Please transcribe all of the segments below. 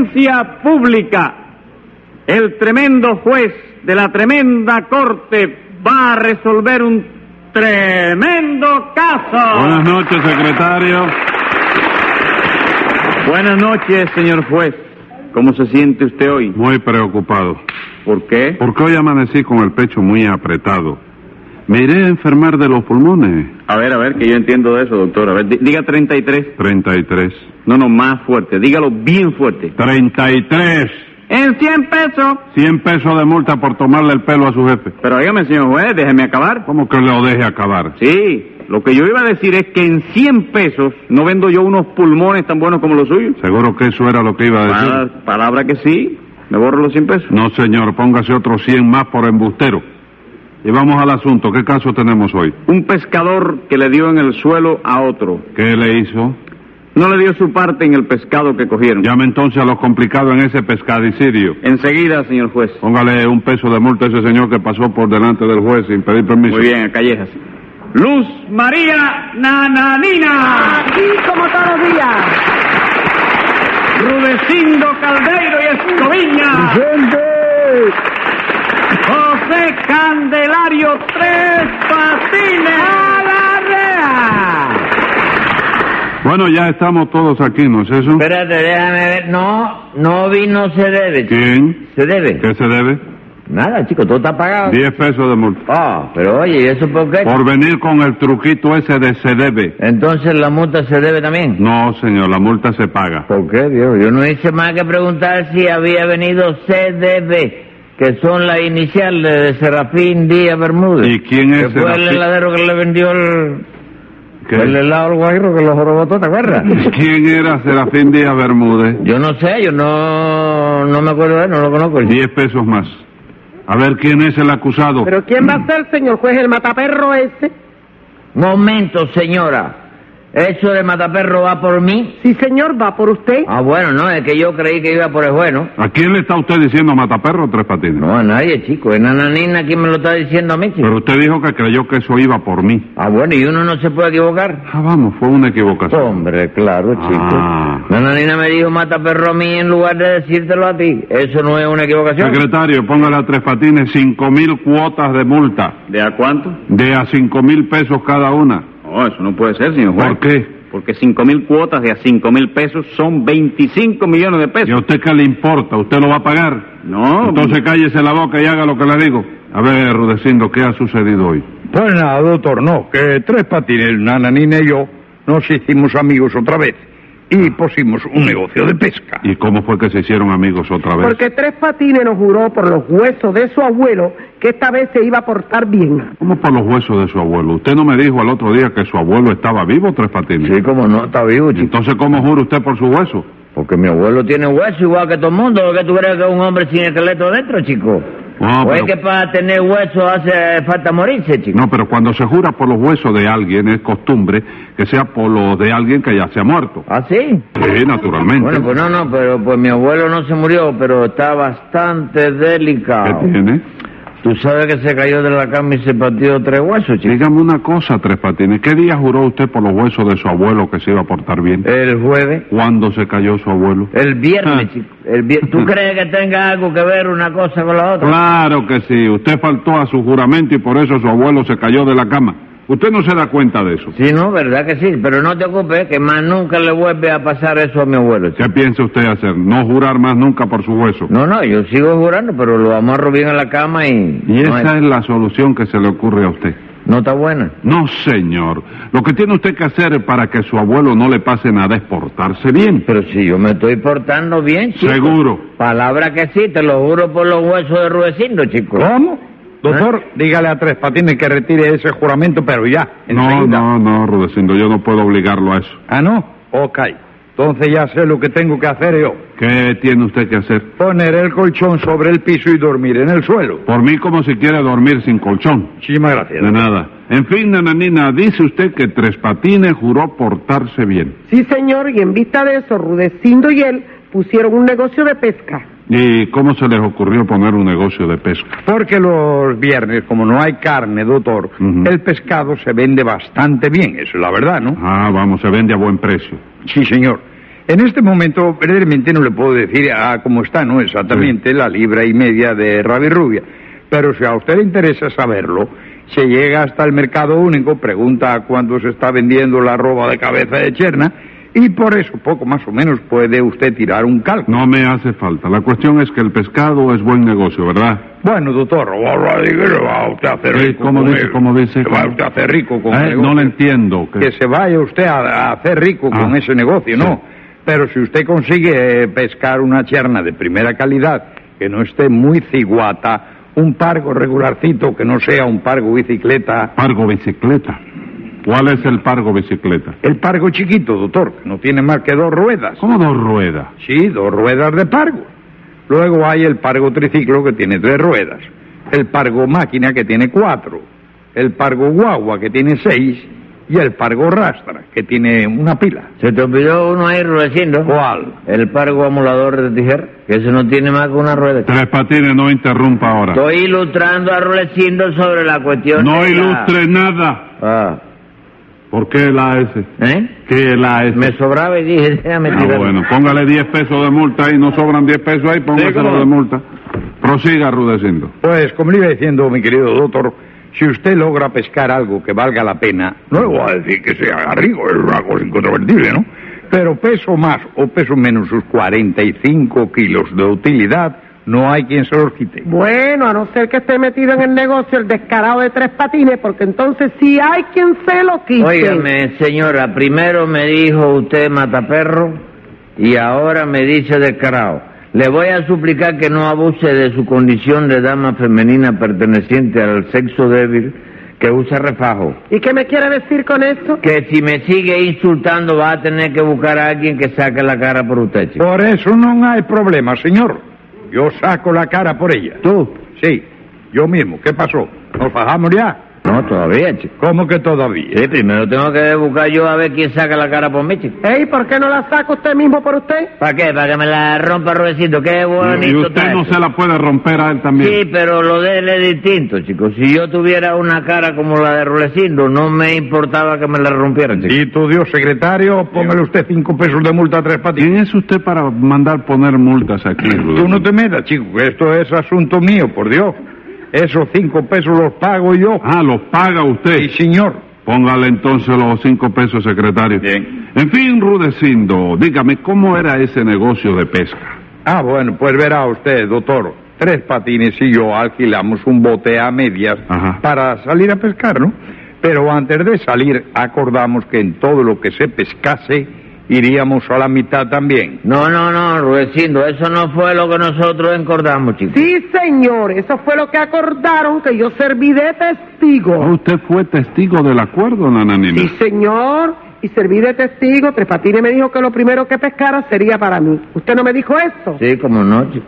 Audiencia pública. El tremendo juez de la tremenda corte va a resolver un tremendo caso. Buenas noches, secretario. Buenas noches, señor juez. ¿Cómo se siente usted hoy? Muy preocupado. ¿Por qué? Porque hoy amanecí con el pecho muy apretado. Me iré a enfermar de los pulmones. A ver, que yo entiendo de eso, doctor. A ver, diga 33. 33. No, más fuerte. Dígalo bien fuerte. 33. En 100 pesos. 100 pesos de multa por tomarle el pelo a su jefe. Pero dígame, señor juez, déjeme acabar. ¿Cómo que lo deje acabar? Sí, lo que yo iba a decir es que en 100 pesos no vendo yo unos pulmones tan buenos como los suyos. ¿Seguro que eso era lo que iba a decir? Palabra que sí. ¿Me borro los 100 pesos? No, señor, póngase otros 100 más por embustero. Y vamos al asunto. ¿Qué caso tenemos hoy? Un pescador que le dio en el suelo a otro. ¿Qué le hizo? No le dio su parte en el pescado que cogieron. Llame entonces a los complicados en ese pescadicidio. Enseguida, señor juez. Póngale un peso de multa a ese señor que pasó por delante del juez sin pedir permiso. Muy bien, a callejas. Luz María Nananina. Aquí como todos los días. Rudecindo Caldeiro y Escoviña. ¡Presente! José Candelario Tres Patines. ¡A la rea! Bueno, ya estamos todos aquí, ¿no es eso? Espérate, déjame ver. No vino se debe. ¿Quién? ¿Se debe? ¿Qué se debe? Nada, chico, todo está pagado. 10 pesos de multa. Pero oye, ¿y eso por qué? Por venir con el truquito ese de se debe. Entonces la multa se debe también. No, señor, la multa se paga. ¿Por qué, Dios? Yo no hice más que preguntar si había venido CDB, que son las iniciales de Serafín Díaz Bermúdez. ¿Y quién es que fue el Serafín? heladero que le vendió el helado al guajiro que lo jorobó todo, ¿te acuerdas? ¿Quién era Serafín Díaz Bermúdez? Yo no sé, yo no me acuerdo de él, no lo conozco. 10 pesos más. A ver, ¿quién es el acusado? ¿Pero quién va a ser, señor juez, el mataperro ese? Momento, señora. ¿Eso de mataperro va por mí? Sí, señor, va por usted. Bueno, no, es que yo creí que iba por el juez, ¿no? ¿A quién le está usted diciendo mataperro, Tres Patines? No, a nadie, chico. Es Nananina quien me lo está diciendo a mí, chico. Pero usted dijo que creyó que eso iba por mí. Bueno, ¿y uno no se puede equivocar? Vamos, fue una equivocación. Hombre, claro, chico. Nananina me dijo mataperro a mí en lugar de decírtelo a ti. ¿Eso no es una equivocación? Secretario, póngale a Tres Patines 5,000 cuotas de multa. ¿De a cuánto? De a 5,000 pesos cada una. No, eso no puede ser, señor juez. ¿Por qué? Porque 5,000 cuotas de a 5,000 pesos son 25 millones de pesos. ¿Y a usted qué le importa? ¿Usted lo va a pagar? No. Entonces cállese la boca y haga lo que le digo. A ver, Rudecindo, ¿qué ha sucedido hoy? Pues nada, doctor, no, que Tres Patines, Nananina y yo nos hicimos amigos otra vez y pusimos un negocio de pesca. ¿Y cómo fue que se hicieron amigos otra vez? Porque Tres Patines nos juró por los huesos de su abuelo que esta vez se iba a portar bien. ¿Cómo por los huesos de su abuelo? Usted no me dijo el otro día que su abuelo estaba vivo, Tres Patines. Sí, como no, está vivo, chico. Entonces, ¿cómo jura usted por su hueso? Porque mi abuelo tiene hueso igual que todo el mundo. ¿O que tú crees que es un hombre sin esqueleto dentro, chico? No, ¿O es pero... que para tener hueso hace falta morirse, chico? No, pero cuando se jura por los huesos de alguien es costumbre que sea por los de alguien que ya se ha muerto. ¿Ah, sí? Sí, naturalmente. Bueno, pues no, pero pues mi abuelo no se murió, pero está bastante delicado. ¿Qué tiene? Tú sabes que se cayó de la cama y se partió 3 huesos, chico. Dígame una cosa, Tres Patines. ¿Qué día juró usted por los huesos de su abuelo que se iba a portar bien? El jueves. ¿Cuándo se cayó su abuelo? El viernes, chico. ¿Tú crees que tenga algo que ver una cosa con la otra? Claro que sí. Usted faltó a su juramento y por eso su abuelo se cayó de la cama. Usted no se da cuenta de eso. Sí, no, verdad que sí. Pero no te ocupes, que más nunca le vuelve a pasar eso a mi abuelo, chico. ¿Qué piensa usted hacer? ¿No jurar más nunca por su hueso? No, yo sigo jurando, pero lo amarro bien a la cama y... Y esa es la solución que se le ocurre a usted. ¿No está buena? No, señor. Lo que tiene usted que hacer para que su abuelo no le pase nada es portarse bien. Pero si yo me estoy portando bien, chico. ¿Seguro? Palabra que sí, te lo juro por los huesos de Rudecindo, chico. ¿Cómo? Doctor, dígale a Tres Patines que retire ese juramento, pero ya, enseguida. No, Rudecindo, yo no puedo obligarlo a eso. ¿Ah, no? Ok. Entonces ya sé lo que tengo que hacer yo. ¿Qué tiene usted que hacer? Poner el colchón sobre el piso y dormir en el suelo. Por mí como si quiere dormir sin colchón. Muchísimas gracias. De nada. En fin, Nananina, dice usted que Tres Patines juró portarse bien. Sí, señor, y en vista de eso, Rudecindo y él pusieron un negocio de pesca. ¿Y cómo se les ocurrió poner un negocio de pesca? Porque los viernes, como no hay carne, doctor, el pescado se vende bastante bien, eso es la verdad, ¿no? Vamos, se vende a buen precio. Sí, señor. En este momento, realmente no le puedo decir cómo está, ¿no? Exactamente, la libra y media de rabirrubia. Pero si a usted le interesa saberlo, se llega hasta el mercado único, pregunta cuánto se está vendiendo la arroba de cabeza de cherna, y por eso, poco más o menos, puede usted tirar un cálculo. No me hace falta. La cuestión es que el pescado es buen negocio, ¿verdad? Bueno, doctor, va usted a hacer rico. ¿Cómo dice? Va usted a hacer rico con el negocio. No le entiendo. Que se vaya usted a hacer rico con ese negocio, ¿no? Sí. Pero si usted consigue pescar una cherna de primera calidad, que no esté muy ciguata, un pargo regularcito, que no sea un pargo bicicleta. ¿Pargo bicicleta? ¿Cuál es el pargo bicicleta? El pargo chiquito, doctor, que no tiene más que 2 ruedas. ¿Cómo 2 ruedas? Sí, 2 ruedas de pargo. Luego hay el pargo triciclo, que tiene 3 ruedas. El pargo máquina, que tiene 4. El pargo guagua, que tiene 6. Y el pargo rastra, que tiene una pila. Se te olvidó uno ahí, Rudecindo. ¿Cuál? El pargo amolador de tijera, que ese no tiene más que una rueda. Tres Patines, no interrumpa ahora. Estoy ilustrando a Rudecindo sobre la cuestión. No ilustre nada. ¿Por qué la S? ¿Qué la S? Me sobraba y dije, déjame tirar. Bueno, póngale 10 pesos de multa ahí, no sobran 10 pesos ahí, póngaselo de multa. Prosiga, Rudecindo. Pues, como le iba diciendo, mi querido doctor, si usted logra pescar algo que valga la pena, no le voy a decir que sea rico, es una cosa incontrovertible, ¿no? Pero peso más o peso menos sus 45 kilos de utilidad, no hay quien se los quite. Bueno, a no ser que esté metido en el negocio el descarado de Tres Patines, porque entonces sí hay quien se lo quite. Óigame, señora, primero me dijo usted mataperro y ahora me dice descarado. Le voy a suplicar que no abuse de su condición de dama femenina perteneciente al sexo débil que usa refajo. ¿Y qué me quiere decir con eso? Que si me sigue insultando va a tener que buscar a alguien que saque la cara por usted, chico. Por eso no hay problema, señor. Yo saco la cara por ella. ¿Tú? Sí, yo mismo. ¿Qué pasó? ¿Nos fajamos ya? No, todavía, chico. ¿Cómo que todavía? Sí, primero tengo que buscar yo a ver quién saca la cara por mí, chico. ¿Y por qué no la saca usted mismo por usted? ¿Para qué? ¿Para que me la rompa Rudecindo? Qué bonito. Y usted no se la puede romper a él también. Sí, pero lo de él es distinto, chicos. Si yo tuviera una cara como la de Rudecindo, no me importaba que me la rompieran, chicos. Y tu Dios secretario, póngale usted 5 pesos de multa a Tres Patines. ¿Quién es usted para mandar poner multas aquí, Rudecindo? Tú no te metas, chico, que esto es asunto mío, por Dios. Esos 5 pesos los pago yo. Ah, los paga usted. Sí, señor. Póngale entonces los 5 pesos, secretario. Bien. En fin, Rudecindo, dígame, ¿cómo era ese negocio de pesca? Ah, bueno, pues verá usted, doctor. Tres Patines y yo alquilamos un bote a medias para salir a pescar, ¿no? Pero antes de salir acordamos que en todo lo que se pescase iríamos a la mitad también. No, Rudecindo, eso no fue lo que nosotros encordamos, chicos. Sí, señor, eso fue lo que acordaron, que yo serví de testigo. ¿Usted fue testigo del acuerdo, nananina? Sí, señor, y serví de testigo. Tres Patines me dijo que lo primero que pescara sería para mí. ¿Usted no me dijo eso? Sí, como no, chico.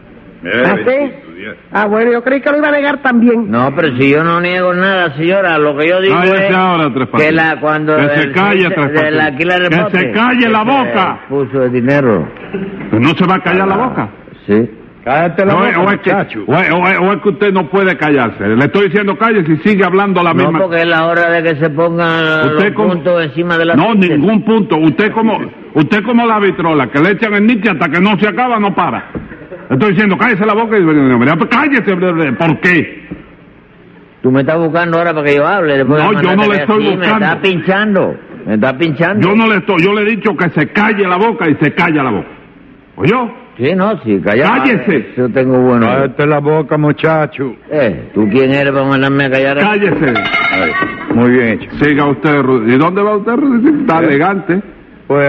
¿Ah, sí? Ah, bueno, yo creí que lo iba a negar también. No, pero si yo no niego nada, señora, lo que yo digo Cállese ahora, Tres Patines. que cuando que se calle, Tres Patines. Que se calle la boca. Puso el dinero. ¿No se va a callar la boca? Sí. Cállate la boca, muchacho. O es que usted no puede callarse. Le estoy diciendo cállese y sigue hablando la misma. No, porque es la hora de que se pongan los puntos encima de la No, ningún punto. Usted como la vitrola, que le echan el niche hasta que no se acaba, no para. Le estoy diciendo cállese la boca y cállese. ¿Por qué? Tú me estás buscando ahora para que yo hable. No, yo no le estoy buscando. Me está pinchando. Yo no le estoy. Yo le he dicho que se calle la boca y se calla la boca. ¿Oyó? Sí, no, sí, cállese. Yo tengo bueno. Cállate la boca, muchacho. ¿Tú quién eres para mandarme a callar? Cállese. Muy bien hecho. Siga usted, ¿y dónde va usted? Está elegante. Fue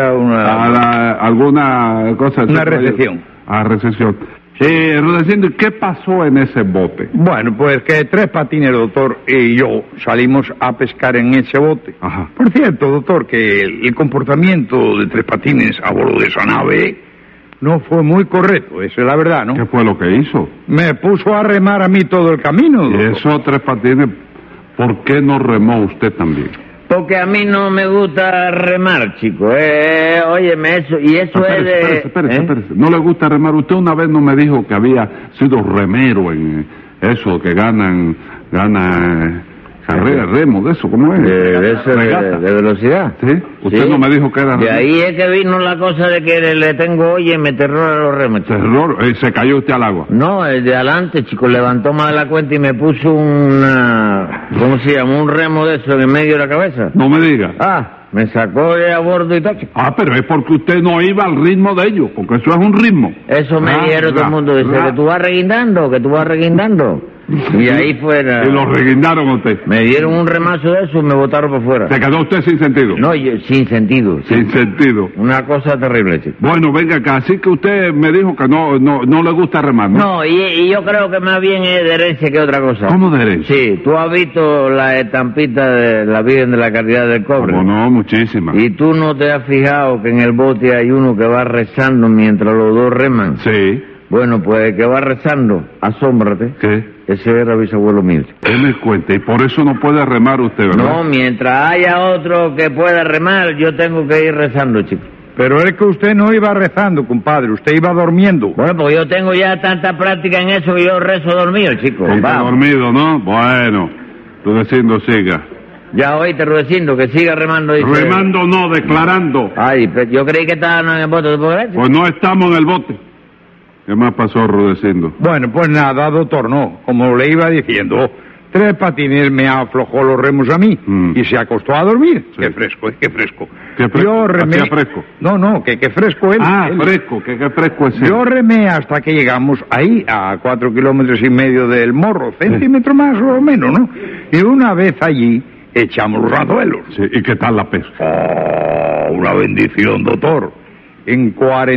a alguna cosa. Una recepción. A recepción. Sí, Rudecindo, ¿qué pasó en ese bote? Bueno, pues que Tres Patines, doctor, y yo salimos a pescar en ese bote. Ajá. Por cierto, doctor, que el comportamiento de Tres Patines a bordo de esa nave no fue muy correcto, esa es la verdad, ¿no? ¿Qué fue lo que hizo? Me puso a remar a mí todo el camino, doctor. Y eso, Tres Patines, ¿por qué no remó usted también? Porque a mí no me gusta remar, chico. Óyeme, eso, y eso es de... Espérese. ¿No le gusta remar? Usted una vez no me dijo que había sido remero en eso, que gana Carrera, remo, de eso, ¿cómo es? De eso Regata. de velocidad. ¿Sí? Usted Sí. no me dijo que era De remo. ahí es que vino la cosa de que le tengo, oye, me terror a los remos, chico. Terror, se cayó usted al agua. No, el de adelante, chico, levantó más de la cuenta y me puso ¿cómo se llama? Un remo de eso en medio de la cabeza. No me diga. Me sacó de a bordo y todo, chico. Pero es porque usted no iba al ritmo de ellos, porque eso es un ritmo. Eso me dijeron todo el mundo, dice que tú vas reguindando. Y ahí fuera. Y lo reguindaron a usted. Me dieron un remazo de eso y me botaron por fuera. Se quedó usted sin sentido. No, sin sentido. Sin sentido. Una cosa terrible, chico. Bueno, venga acá, así que usted me dijo que no le gusta remar, ¿no? No, y yo creo que más bien es de herencia que otra cosa. ¿Cómo de herencia? Sí, tú has visto la estampita de la Virgen de la Caridad del Cobre. Como no, muchísimas. Y tú no te has fijado que en el bote hay uno que va rezando mientras los dos reman. Sí. Bueno, pues el que va rezando, asómbrate. ¿Qué? Ese era bisabuelo mío. Él me cuenta, y por eso no puede remar usted, ¿verdad? No, mientras haya otro que pueda remar, yo tengo que ir rezando, chico. Pero es que usted no iba rezando, compadre, usted iba durmiendo. Bueno, pues yo tengo ya tanta práctica en eso que yo rezo dormido, chico. Sí, está Vamos. dormido, ¿no? Bueno, Rudecindo, siga. Ya oíste, Rudecindo, que siga remando. Dice. Remando no, declarando. Ay, pero yo creí que estaban en el bote, ¿te puedo creer? Pues no estamos en el bote. ¿Qué más pasó, Rudecindo? Bueno, pues nada, doctor, no. Como le iba diciendo, Tres Patines me aflojó los remos a mí y se acostó a dormir. Sí. Qué fresco, qué fresco. ¿Qué fresco? Yo remé... ¿Hacía fresco? No, que fresco él. él. Fresco, qué fresco es él. Yo remé hasta que llegamos ahí, a 4,5 kilómetros del morro, centímetro más o menos, ¿no? Y una vez allí, echamos los anzuelos. Sí, ¿y qué tal la pesca? Una bendición, doctor. En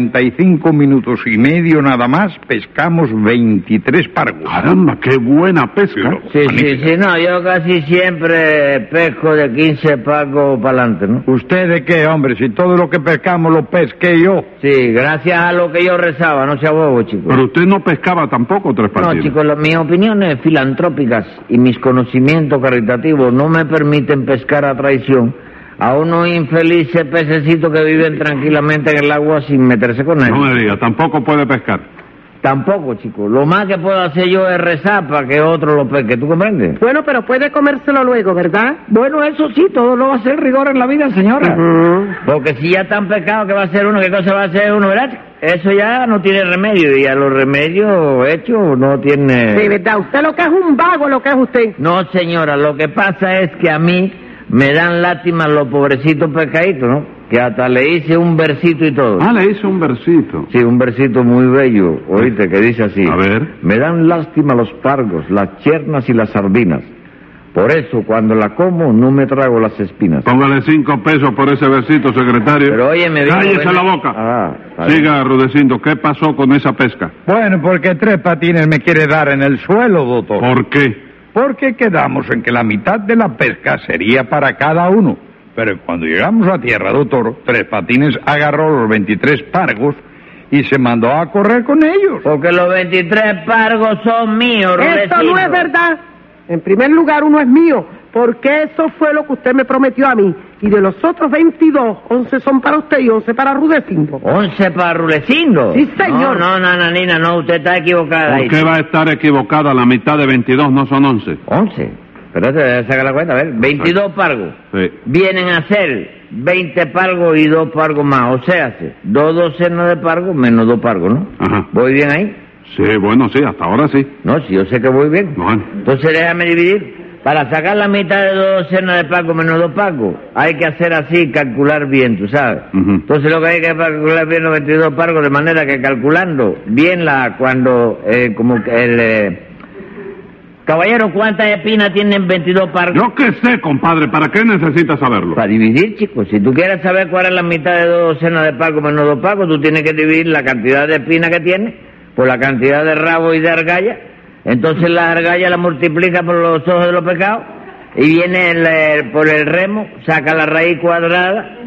45 minutos y medio nada más pescamos 23 pargos. Caramba, qué buena pesca. Sí, no, yo casi siempre pesco de 15 pagos para adelante, ¿no? ¿Usted de qué, hombre? Si todo lo que pescamos lo pesqué yo. Sí, gracias a lo que yo rezaba, no sea bobo, chico. Pero usted no pescaba tampoco, Tres Patines. No, chicos, mis opiniones filantrópicas y mis conocimientos caritativos no me permiten pescar a traición a unos infelices pececitos que viven tranquilamente en el agua sin meterse con nadie. No me diga, tampoco puede pescar. Tampoco, chicos. Lo más que puedo hacer yo es rezar para que otro lo pesque. ¿Tú comprendes? Bueno, pero puede comérselo luego, ¿verdad? Bueno, eso sí, todo lo va a ser rigor en la vida, señora. Porque si ya están pescados, ¿qué va a hacer uno? ¿Qué cosa va a hacer uno, verdad? Eso ya no tiene remedio, y a los remedios hechos no tiene... Sí, ¿verdad? Usted lo que es un vago, lo que es usted. No, señora, lo que pasa es que a mí me dan lástima los pobrecitos pescaditos, ¿no? Que hasta le hice un versito y todo. Le hizo un versito. Sí, un versito muy bello, oíste, que dice así. A ver. Me dan lástima los pargos, las chernas y las sardinas. Por eso, cuando la como, no me trago las espinas. Póngale 5 pesos por ese versito, secretario. Pero oye, me dijo... ¡Cállese la boca! Está bien. Siga, Rudecindo, ¿qué pasó con esa pesca? Bueno, porque Tres Patines me quiere dar en el suelo, doctor. ¿Por qué? Porque quedamos en que la mitad de la pesca sería para cada uno. Pero cuando llegamos a tierra, doctor, Tres Patines agarró los 23 pargos y se mandó a correr con ellos. Porque los 23 pargos son míos, Eso no es verdad. En primer lugar, uno es mío, porque eso fue lo que usted me prometió a mí. Y de los otros 22, 11 son para usted y 11 para Rudecindo. 11 para Rudecindo. Sí, señor. No, nananina, no, usted está equivocada. ¿Por qué va a estar equivocada? La mitad de 22 no son 11. 11. Espérate, saca la cuenta, a ver. 22 pargos. Sí. Vienen a ser 20 pargos y 2 pargos más. O sea, 2 docenas de pargos menos 2 pargos, ¿no? Ajá. ¿Voy bien ahí? Sí, bueno, sí, hasta ahora sí. No, si yo sé que voy bien. Bueno. Entonces déjame dividir. Para sacar la mitad de 2 docenas de pargos menos 2 pargos, hay que hacer así, calcular bien, tú sabes. Ujú. Entonces lo que hay que calcular bien los 22 pargos, de manera que calculando bien como que el... Caballero, ¿cuántas espinas tienen 22 pargos? Yo qué sé, compadre, ¿para qué necesitas saberlo? Para dividir, chicos. Si tú quieres saber cuál es la mitad de 2 docenas de pargos menos 2 pargos, tú tienes que dividir la cantidad de espinas que tiene por la cantidad de rabo y de argalla. Entonces la argalla la multiplica por los ojos de los pecados y viene por el remo, saca la raíz cuadrada.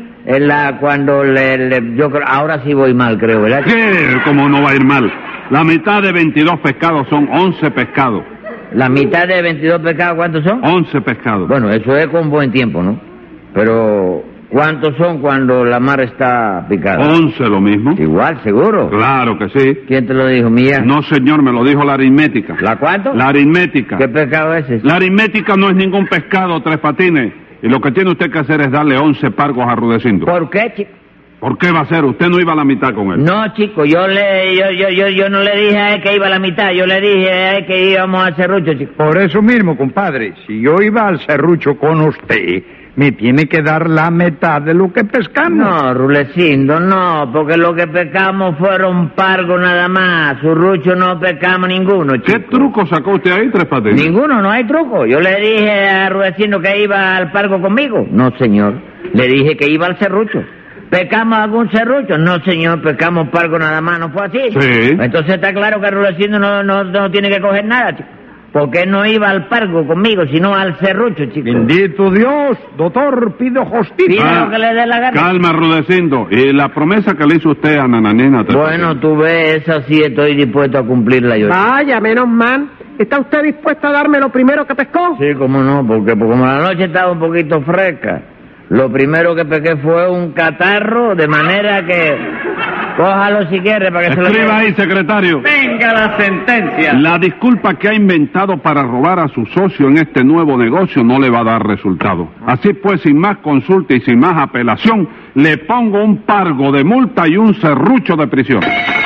Yo creo, ahora sí voy mal, creo, ¿verdad? ¿Qué? ¿Cómo no va a ir mal? La mitad de 22 pescados son 11 pescados. La mitad de 22 pecados, ¿cuántos son? 11 pescados. Bueno, eso es con buen tiempo, ¿no? Pero ¿Cuántos son cuando la mar está picada? 11 lo mismo. Igual, seguro. Claro que sí. ¿Quién te lo dijo, mía? No, señor, me lo dijo la aritmética. ¿La cuánto? La aritmética. ¿Qué pescado es ese? La aritmética no es ningún pescado, Tres Patines. Y lo que tiene usted que hacer es darle 11 pargos a Rudecindo. ¿Por qué, chico? ¿Por qué va a ser? Usted no iba a la mitad con él. No, chico, yo no le dije a él que iba a la mitad, yo le dije a él que íbamos al serrucho, chico. Por eso mismo, compadre, si yo iba al serrucho con usted, me tiene que dar la mitad de lo que pescamos. No, Rulecindo, no, porque lo que pescamos fueron pargos nada más, serrucho no pescamos ninguno, chico. ¿Qué truco sacó usted ahí, Tres Patines? Ninguno, no hay truco. Yo le dije a Rudecindo que iba al pargo conmigo. No, señor, le dije que iba al serrucho. ¿Pescamos algún serrucho? No, señor, pescamos pargo nada más, ¿no fue así? Sí. Entonces está claro que Rudecindo no tiene que coger nada, chico. Porque no iba al pargo conmigo, sino al serrucho, chico. Bendito Dios, doctor, pido justicia. Pida lo que le dé la gana. Calma, Rudecindo. ¿Y la promesa que le hizo usted a Nananina? Tres Bueno, Patines? tú ves, esa sí estoy dispuesto a cumplirla yo. Vaya, menos mal. ¿Está usted dispuesto a darme lo primero que pescó? Sí, cómo no, porque como la noche estaba un poquito fresca, lo primero que pesqué fue un catarro, de manera que... Cójalo si quiere para que se lo Escriba lleve. ahí, secretario. Venga la sentencia. La disculpa que ha inventado para robar a su socio en este nuevo negocio no le va a dar resultado. Así pues, sin más consulta y sin más apelación, le pongo un pargo de multa y un serrucho de prisión.